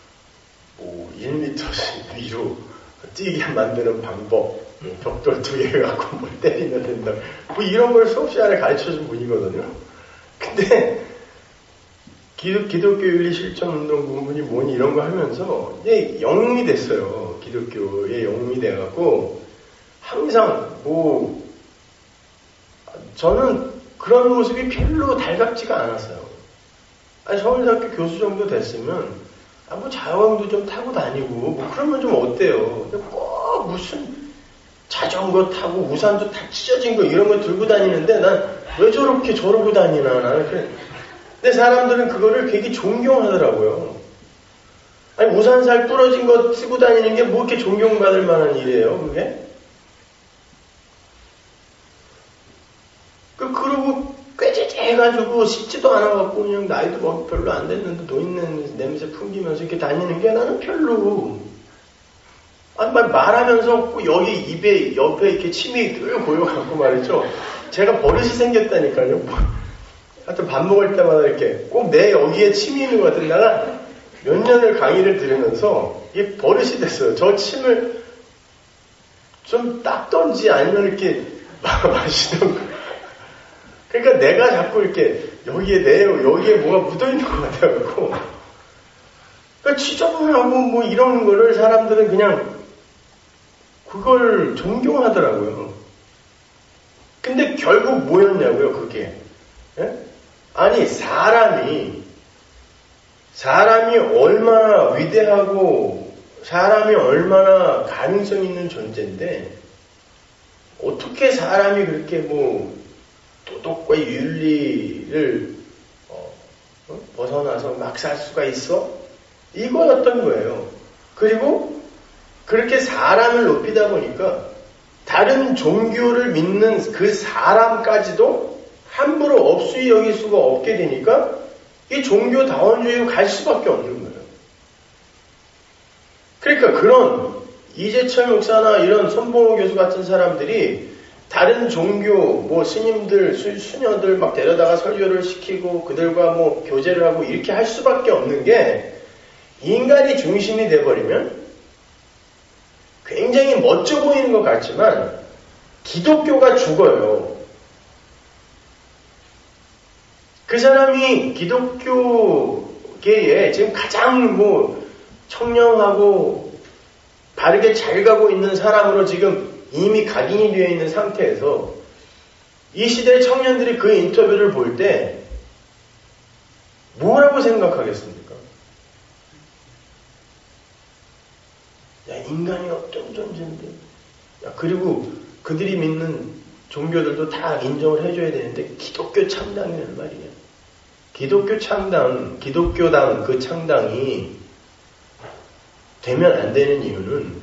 1m 위로 뛰게 만드는 방법, 벽돌 2개 갖고 뭘 때리면 된다. 이런 걸 수업 시간에 가르쳐준 분이거든요. 근데 기독교 윤리 실천 운동 부분이 뭐니 이런 거 하면서 이제 영웅이 됐어요. 기독교의 영웅이 돼갖고 항상 저는 그런 모습이 별로 달갑지가 않았어요. 서울대학교 교수 정도 됐으면 자원도 좀 타고 다니고 그러면 좀 어때요? 꼭 무슨 자전거 타고 우산도 다 찢어진 거 이런 거 들고 다니는데 난 왜 저렇게 저러고 다니나 나는 그래. 근데 사람들은 그거를 되게 존경하더라고요. 우산살 부러진 거 쓰고 다니는 게 뭐 이렇게 존경받을 만한 일이에요, 그게? 그러고 꾀죄죄해가지고 씻지도 않아갖고 그냥 나이도 별로 안 됐는데 노인네 냄새 풍기면서 이렇게 다니는 게 나는 별로. 말하면서 여기 입에 옆에 이렇게 침이 늘 고여갖고 말이죠. 제가 버릇이 생겼다니까요. 하여튼 밥 먹을 때마다 이렇게 꼭 내 여기에 침이 있는 것 같은 내가 몇 년을 강의를 들으면서 이게 버릇이 됐어요. 저 침을 좀 닦던지 아니면 이렇게 마시던가. 그러니까 내가 자꾸 이렇게 여기에 뭐가 묻어있는 것 같아갖고. 그러니까 지저분하고 이런 거를 사람들은 그냥 그걸 존경하더라고요. 근데 결국 뭐였냐고요, 그게. 예? 아니, 사람이 얼마나 위대하고 사람이 얼마나 가능성 있는 존재인데 어떻게 사람이 그렇게 도덕과 윤리를 벗어나서 막 살 수가 있어? 이거였던 거예요. 그리고 그렇게 사람을 높이다 보니까 다른 종교를 믿는 그 사람까지도 함부로 업수히 여길 수가 없게 되니까 이 종교다원주의로 갈 수밖에 없는 거예요. 그러니까 그런 이재철 목사나 이런 손봉호 교수 같은 사람들이 다른 종교 스님들, 수녀들 막 데려다가 설교를 시키고 그들과 교제를 하고 이렇게 할 수밖에 없는 게 인간이 중심이 돼버리면 굉장히 멋져 보이는 것 같지만 기독교가 죽어요. 그 사람이 기독교계에 지금 가장 청렴하고 바르게 잘 가고 있는 사람으로 지금 이미 각인이 되어 있는 상태에서 이 시대의 청년들이 그 인터뷰를 볼 때 뭐라고 생각하겠습니까? 인간이 어떤 존재인데. 그리고 그들이 믿는 종교들도 다 인정을 해줘야 되는데 기독교 창당이라는 말이에요. 기독교당 그 창당이 되면 안 되는 이유는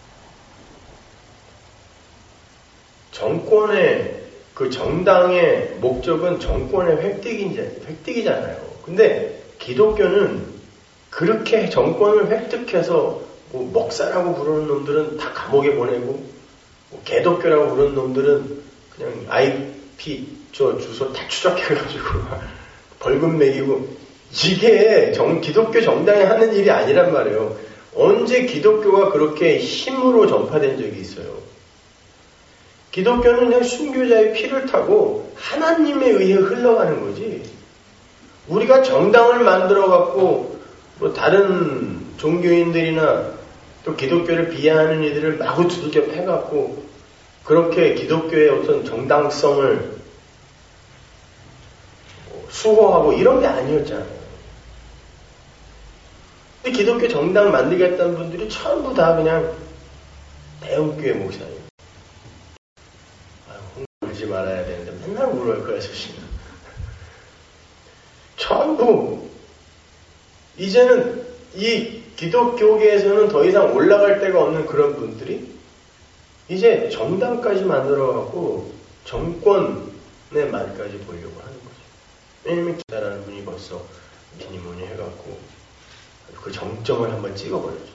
정권의 그 정당의 목적은 정권의 획득이잖아요. 근데 기독교는 그렇게 정권을 획득해서 먹사라고 부르는 놈들은 다 감옥에 보내고 개독교라고 부르는 놈들은 그냥 IP 주소 다 추적해가지고 벌금 매기고 이게 기독교 정당이 하는 일이 아니란 말이에요. 언제 기독교가 그렇게 힘으로 전파된 적이 있어요? 기독교는 그냥 순교자의 피를 타고 하나님에 의해 흘러가는 거지. 우리가 정당을 만들어갖고 뭐 다른 종교인들이나 또 기독교를 비하하는 이들을 마구 두들겨 패갖고 그렇게 기독교의 어떤 정당성을 수호하고 이런 게 아니었잖아요. 근데 기독교 정당 만들겠다는 분들이 전부 다 그냥 대형교회 목사님. 울지 말아야 되는데 맨날 울어요, 그 아저씨는. 전부 이제는 이 기독교계에서는 더 이상 올라갈 데가 없는 그런 분들이 이제 정당까지 만들어갖고 정권의 말까지 보려고 하는 거죠. 왜냐면 기다라는 분이 벌써 미니모니 해갖고 그 정점을 한번 찍어버렸죠.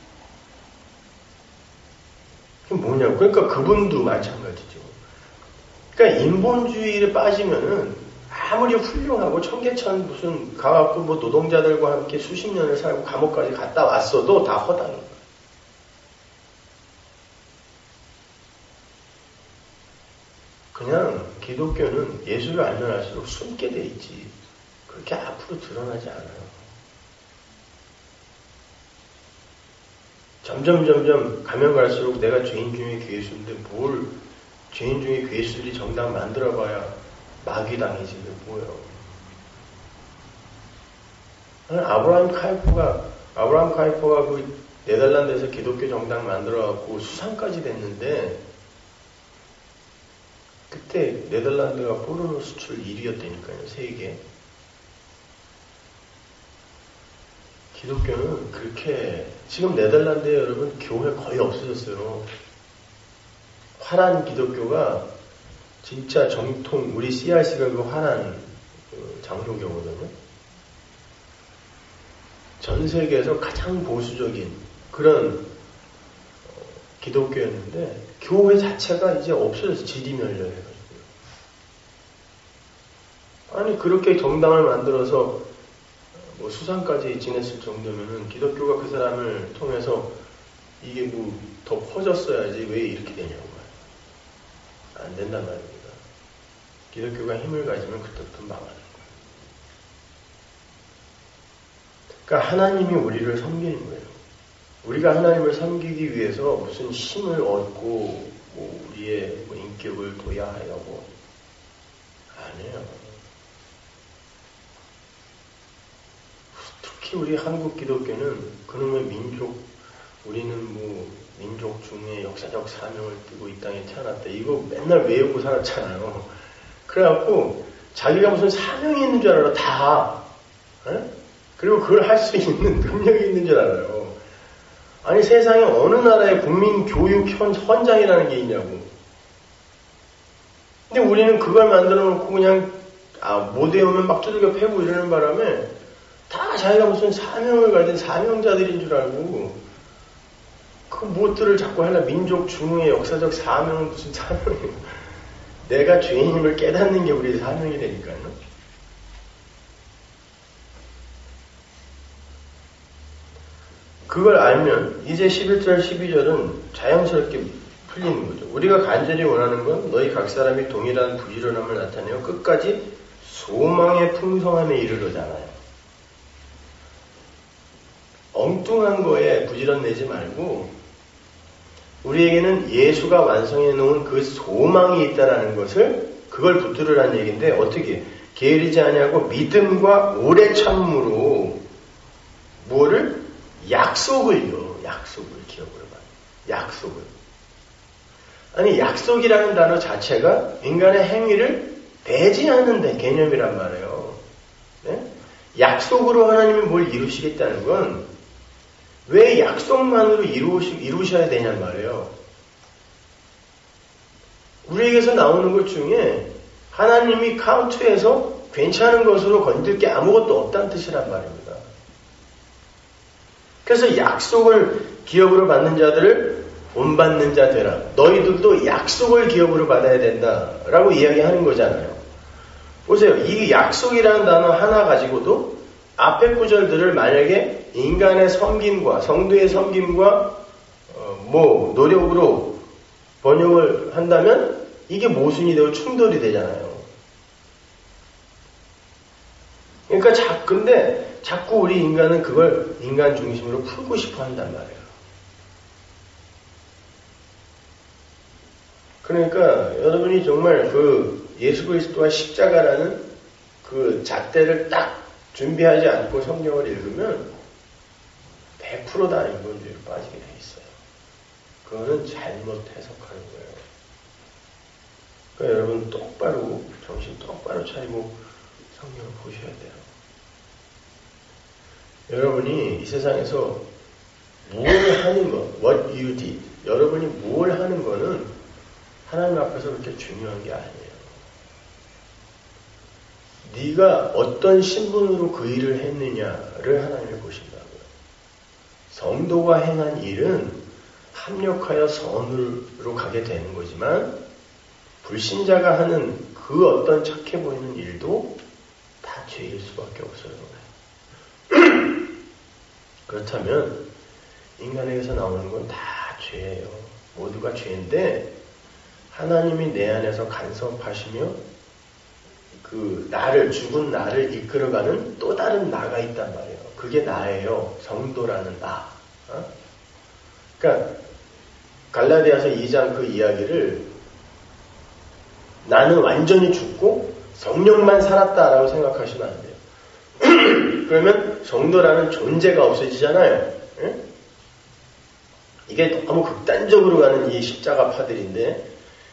그게 뭐냐고. 그러니까 그분도 마찬가지죠. 그러니까 인본주의를 빠지면은 아무리 훌륭하고 청계천 무슨 가갖고 뭐 노동자들과 함께 수십 년을 살고 감옥까지 갔다 왔어도 다 허당인 거예요. 그냥 기독교는 예수를 알면 알수록 숨게 돼 있지 그렇게 앞으로 드러나지 않아요. 점점 가면 갈수록 내가 죄인 중에 괴수인데 뭘 죄인 중에 괴수들이 정당 만들어봐야 마귀당이지 그게 뭐예요. 아브라함 카이퍼가 그 네덜란드에서 기독교 정당 만들어갖고 수상까지 됐는데 그때 네덜란드가 포르노 수출 1위였다니까요, 세계. 기독교는 그렇게 지금 네덜란드에 여러분 교회 거의 없어졌어요. 화란 기독교가 진짜 정통 우리 CRC가 그 화란 장로교거든요. 전 세계에서 가장 보수적인 그런 기독교였는데 교회 자체가 이제 없어져서 지리멸렬해가지고 아니 그렇게 정당을 만들어서 뭐 수상까지 지냈을 정도면은 기독교가 그 사람을 통해서 이게 뭐 더 퍼졌어야지 왜 이렇게 되냐고 안 된단 말입니다. 기독교가 힘을 가지면 그때부터 망하는 거예요. 그러니까 하나님이 우리를 섬기는 거예요. 우리가 하나님을 섬기기 위해서 무슨 힘을 얻고 뭐 우리의 뭐 인격을 도야하려고 아니에요. 특히 우리 한국 기독교는 그놈의 우리는 뭐 민족 중에 역사적 사명을 띠고 이 땅에 태어났다. 이거 맨날 외우고 살았잖아요. 그래갖고 자기가 무슨 사명이 있는 줄 알아. 다. 에? 그리고 그걸 할 수 있는 능력이 있는 줄 알아요. 아니 세상에 어느 나라에 국민교육 헌장이라는 게 있냐고. 근데 우리는 그걸 만들어 놓고 그냥 못 외우면 막 두들겨 패고 이러는 바람에 다 자기가 무슨 사명을 가진 사명자들인 줄 알고 그 무엇들을 자꾸 하려 민족 중흥의 역사적 사명은 무슨 사명이에요. 내가 죄인임을 깨닫는 게 우리의 사명이 되니까요. 그걸 알면 이제 11절 12절은 자연스럽게 풀리는 거죠. 우리가 간절히 원하는 건 너희 각 사람이 동일한 부지런함을 나타내어 끝까지 소망의 풍성함에 이르러잖아요. 엉뚱한 거에 부지런 내지 말고 우리에게는 예수가 완성해 놓은 그 소망이 있다라는 것을 그걸 붙들으라는 얘기인데 어떻게 게으르지 아니하고 믿음과 오래 참음으로 뭐를 약속을요. 약속을 기억으로 봐요. 약속을. 아니 약속이라는 단어 자체가 인간의 행위를 배제하는 개념이란 말이에요. 네? 약속으로 하나님이 뭘 이루시겠다는 건 왜 약속만으로 이루셔야 되냔 말이에요. 우리에게서 나오는 것 중에 하나님이 카운트해서 괜찮은 것으로 건들 게 아무것도 없다는 뜻이란 말입니다. 그래서 약속을 기업으로 받는 자들을 본받는 자 되라. 너희들도 약속을 기업으로 받아야 된다라고 이야기하는 거잖아요. 보세요. 이 약속이라는 단어 하나 가지고도 앞에 구절들을 만약에 인간의 섬김과 성도의 섬김과 노력으로 번역을 한다면 이게 모순이 되고 충돌이 되잖아요. 그러니까 근데 자꾸 우리 인간은 그걸 인간 중심으로 풀고 싶어 한단 말이에요. 그러니까 여러분이 정말 그 예수 그리스도와 십자가라는 그 잣대를 딱 준비하지 않고 성경을 읽으면 100%다 인본주의로 빠지게 돼 있어요. 그거는 잘못 해석하는 거예요. 그러니까 여러분 똑바로 정신 똑바로 차리고 성경을 보셔야 돼요. 여러분이 이 세상에서 뭘 하는 것, what you did, 여러분이 뭘 하는 거는 하나님 앞에서 그렇게 중요한 게 아니에요. 네가 어떤 신분으로 그 일을 했느냐를 하나님이 보신다고요. 성도가 행한 일은 합력하여 선으로 가게 되는 거지만 불신자가 하는 그 어떤 착해 보이는 일도 다 죄일 수밖에 없어요. 그렇다면 인간에게서 나오는 건 다 죄예요. 모두가 죄인데 하나님이 내 안에서 간섭하시며 그 죽은 나를 이끌어가는 또 다른 나가 있단 말이에요. 그게 나예요. 성도라는 나. 그러니까 갈라디아서 2장 그 이야기를 나는 완전히 죽고 성령만 살았다라고 생각하시면 안 돼요. 그러면 성도라는 존재가 없어지잖아요. 이게 너무 극단적으로 가는 이 십자가 파들인데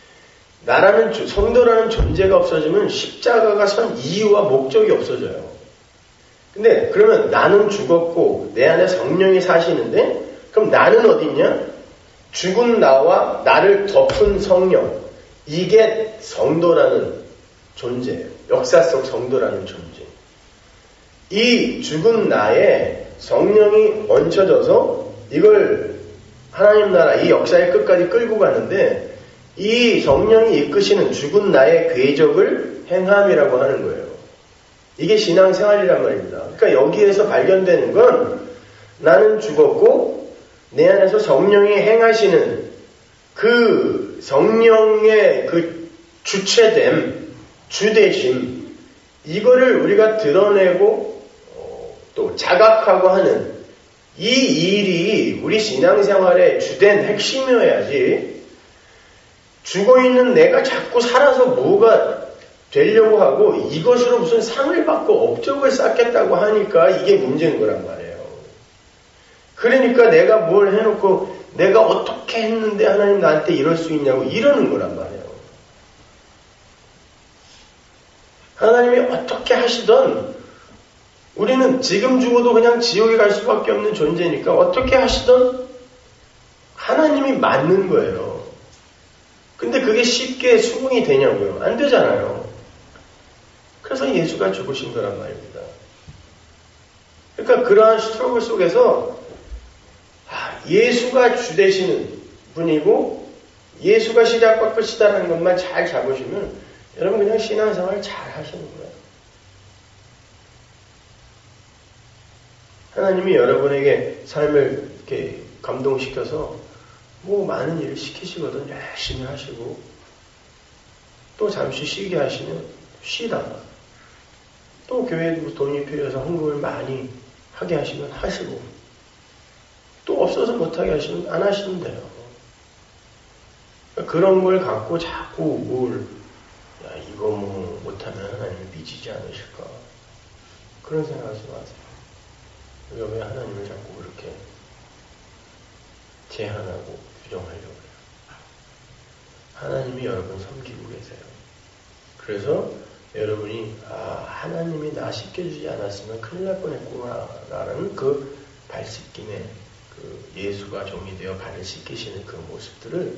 성도라는 존재가 없어지면 십자가가 선 이유와 목적이 없어져요. 근데 그러면 나는 죽었고 내 안에 성령이 사시는데 그럼 나는 어디 있냐? 죽은 나와 나를 덮은 성령. 이게 성도라는 존재예요. 역사 속 성도라는 존재. 이 죽은 나에 성령이 얹혀져서 이걸 하나님 나라 이 역사의 끝까지 끌고 가는데 이 성령이 이끄시는 죽은 나의 궤적을 행함이라고 하는 거예요. 이게 신앙생활이란 말입니다. 그러니까 여기에서 발견되는 건 나는 죽었고 내 안에서 성령이 행하시는 그 성령의 그 주체됨, 주되심 이거를 우리가 드러내고 또 자각하고 하는 이 일이 우리 신앙생활의 주된 핵심이어야지 죽어있는 내가 자꾸 살아서 뭐가 되려고 하고 이것으로 무슨 상을 받고 업적을 쌓겠다고 하니까 이게 문제인 거란 말이에요. 그러니까 내가 뭘 해놓고 내가 어떻게 했는데 하나님 나한테 이럴 수 있냐고 이러는 거란 말이에요. 하나님이 어떻게 하시던 우리는 지금 죽어도 그냥 지옥에 갈 수밖에 없는 존재니까 어떻게 하시던 하나님이 맞는 거예요. 근데 그게 쉽게 수긍이 되냐고요? 안 되잖아요. 그래서 예수가 죽으신 거란 말입니다. 그러니까 그러한 스트러글 속에서 예수가 주 되시는 분이고 예수가 시작과 끝이다라는 것만 잘 잡으시면 여러분 그냥 신앙생활 잘 하시는 거예요. 하나님이 여러분에게 삶을 이렇게 감동시켜서 뭐 많은 일을 시키시거든 열심히 하시고 또 잠시 쉬게 하시면 쉬다가 또 교회에 돈이 필요해서 헌금을 많이 하게 하시면 하시고 또 없어서 못하게 하시면 안 하시면 돼요. 그런 걸 갖고 자꾸 이거 뭐 못하면 하나님을 삐지지 않으실까 그런 생각하지 마세요. 우리가 왜 하나님을 자꾸 그렇게 제한하고 규정하려고 해요. 하나님이 여러분 섬기고 계세요. 그래서 여러분이 하나님이 나 씻겨주지 않았으면 큰일 날 뻔했구나 라는 그 발 씻김에 그 예수가 종이 되어 발을 씻기시는 그 모습들을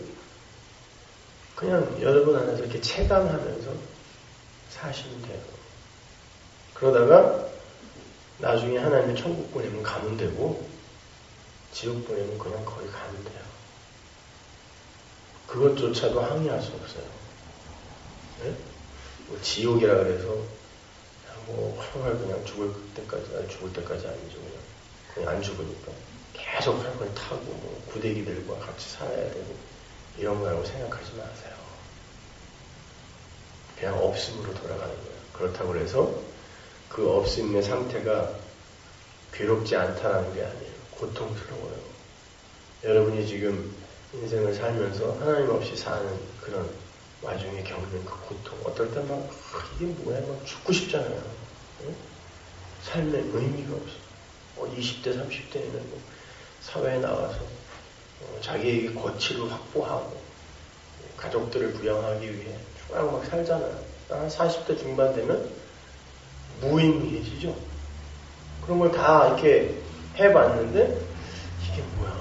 그냥 여러분 안에서 이렇게 체감하면서 사시면 돼요. 그러다가 나중에 하나님이 천국 보내면 가면 되고 지옥 보내면 그냥 거기 가면 돼요. 그것조차도 항의할 수 없어요. 네? 뭐 지옥이라 그래서 뭐 활활 그냥 죽을 때까지 아니죠. 그냥 안 죽으니까 계속 활활 타고 뭐 구데기들과 같이 살아야 되고 이런 거라고 생각하지 마세요. 그냥 없음으로 돌아가는 거예요. 그렇다고 해서 그 없음의 상태가 괴롭지 않다는 게 아니에요. 고통스러워요. 여러분이 지금 인생을 살면서 하나님 없이 사는 그런 와중에 겪는 그 고통, 어떨 때 막 이게 뭐야, 막 죽고 싶잖아요. 응? 삶의 의미가 없어. 20대, 30대에는 뭐 사회에 나와서 자기에게 거취를 확보하고 가족들을 부양하기 위해 쭉 막 살잖아요. 한 40대 중반 되면 무의미해지죠. 그런 걸 다 이렇게 해봤는데 이게 뭐야?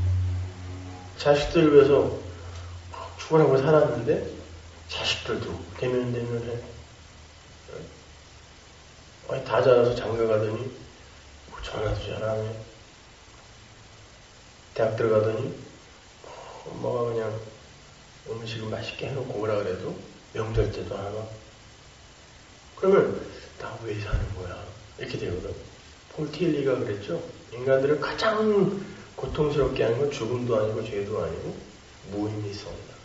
자식들 위해서 죽으라고 살았는데 자식들도 대면 해. 아니, 다 자라서 장가 가더니 뭐 전화도 잘 안 해. 대학 들어가더니 엄마가 그냥 음식을 맛있게 해놓고 오라 그래도 명절 때도 안 와. 그러면 나 왜 사는 거야? 이렇게 되거든. 폴 티일리가 그랬죠. 인간들을 가장 고통스럽게 하는 건 죽음도 아니고 죄도 아니고 무의미성이다.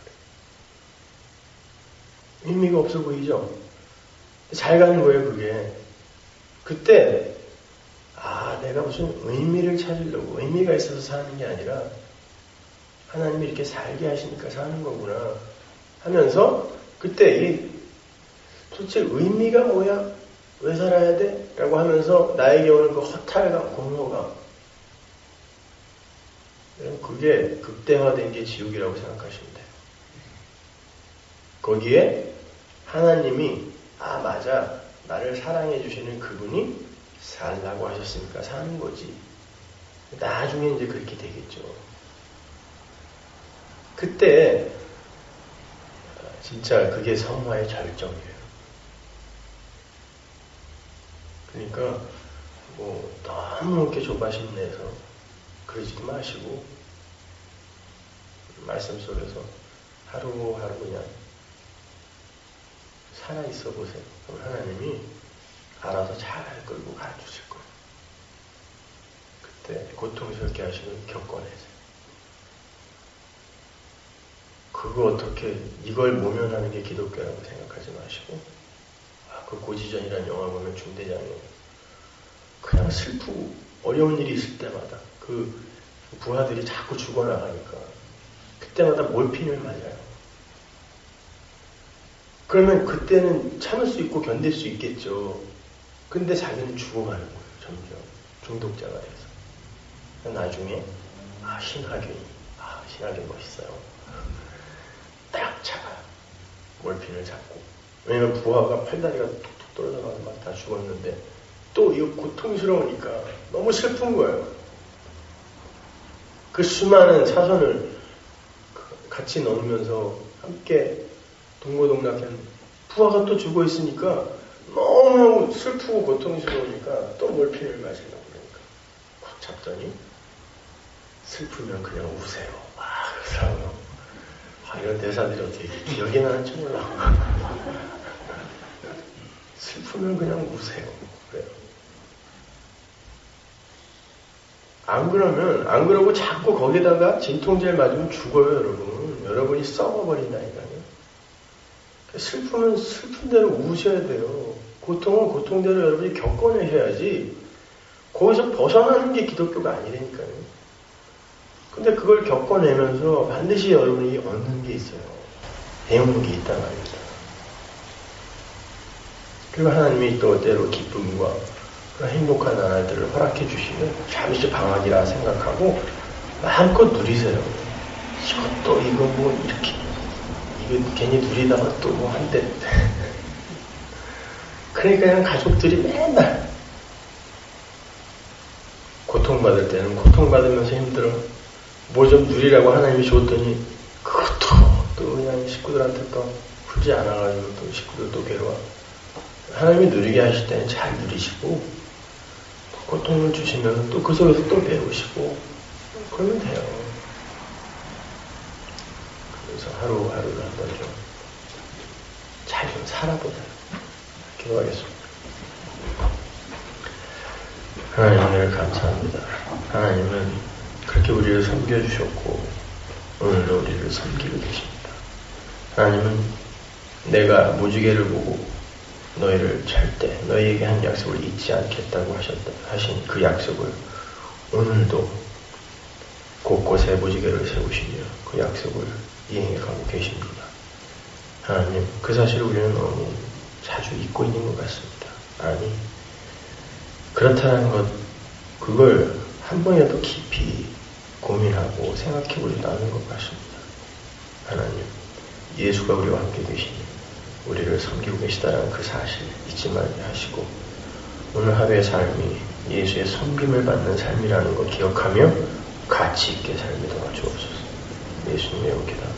의미가 없어 보이죠? 잘 가는 거예요, 그게. 그때 내가 무슨 의미를 찾으려고 의미가 있어서 사는 게 아니라 하나님이 이렇게 살게 하시니까 사는 거구나 하면서 그때 도대체 의미가 뭐야? 왜 살아야 돼? 라고 하면서 나에게 오는 그 허탈감, 공허감, 그게 극대화된 게 지옥이라고 생각하시면 돼요. 거기에 하나님이 맞아, 나를 사랑해 주시는 그분이 살라고 하셨으니까 사는 거지. 나중에 이제 그렇게 되겠죠. 그때 진짜 그게 성화의 절정이에요. 그러니까 너무 이렇게 조바심 내서 그러지도 마시고 말씀 속에서 하루하루 그냥 살아있어 보세요. 그럼 하나님이 알아서 잘 끌고 가주실 거예요. 그때 고통스럽게 하시면 겪어내세요. 그거 어떻게 이걸 모면하는 게 기독교라고 생각하지 마시고 그 고지전이라는 영화 보면 중대장이 그냥 슬프고 어려운 일이 있을 때마다 그 부하들이 자꾸 죽어나가니까 그때마다 몰핀을 맞아요. 그러면 그때는 참을 수 있고 견딜 수 있겠죠. 근데 자기는 죽어가는 거예요. 점점 중독자가 돼서. 나중에 신학이 멋있어요. 딱 잡아요. 몰핀을 잡고. 왜냐면 부하가 팔다리가 툭툭 떨어져가서 막 다 죽었는데 또 이거 고통스러우니까 너무 슬픈 거예요. 그 수많은 사선을 같이 넣으면서 함께 동고동락한 부하가 또 죽어 있으니까 너무 슬프고 고통스러우니까 또 몰핀을 마시려고 그러니까 꽉 잡더니 슬프면 그냥 우세요. 그러더라고요. 이런 대사들이 어떻게 기억이 나는지 몰라. 슬프면 그냥 우세요. 그래요. 안 그러고 자꾸 거기다가 진통제를 맞으면 죽어요, 여러분. 여러분이 썩어버린다니까요. 슬프면 슬픈 대로 우셔야 돼요. 고통은 고통대로 여러분이 겪어내셔야지 거기서 벗어나는 게 기독교가 아니라니까요. 근데 그걸 겪어내면서 반드시 여러분이 얻는 게 있어요. 배우는 게 있단 말입니다. 그리고 하나님이 또 때로 기쁨과 그런 행복한 나날들을 허락해 주시면 잠시 방학이라 생각하고 마음껏 누리세요. 이것도 이거 뭐 이렇게 이거 괜히 누리다가 또 뭐 한대. 그러니까 그냥 가족들이 맨날 고통받을 때는 고통받으면서 힘들어. 뭐 좀 누리라고 하나님이 줬더니 그것도 또 그냥 식구들한테 또 풀지 않아가지고 또 식구들 또 괴로워. 하나님이 누리게 하실 때는 잘 누리시고 고통을 주시면 또 그 속에서 또 배우시고 그러면 돼요. 그래서 하루하루를 한번 좀 잘 좀 살아보자. 기도하겠습니다. 하나님 은혜를 감사합니다. 하나님은 그렇게 우리를 섬겨주셨고 오늘도 우리를 섬기고 계십니다. 하나님은 내가 무지개를 보고 너희를 찰 때 너희에게 한 약속을 잊지 않겠다고 하신 그 약속을 오늘도 곳곳에 무지개를 세우시며 그 약속을 이행해 가고 계십니다. 하나님, 그 사실을 우리는 너무 자주 잊고 있는 것 같습니다. 아니, 그렇다는 것, 그걸 한 번이라도 깊이 고민하고 생각해보지도 않는 것 같습니다. 하나님, 예수가 우리와 함께 계시니 우리를 섬기고 계시다는 그 사실 잊지 말게 하시고 오늘 하루의 삶이 예수의 섬김을 받는 삶이라는 것 기억하며 가치 있게 살게 도와주옵소서. 예수님의 기도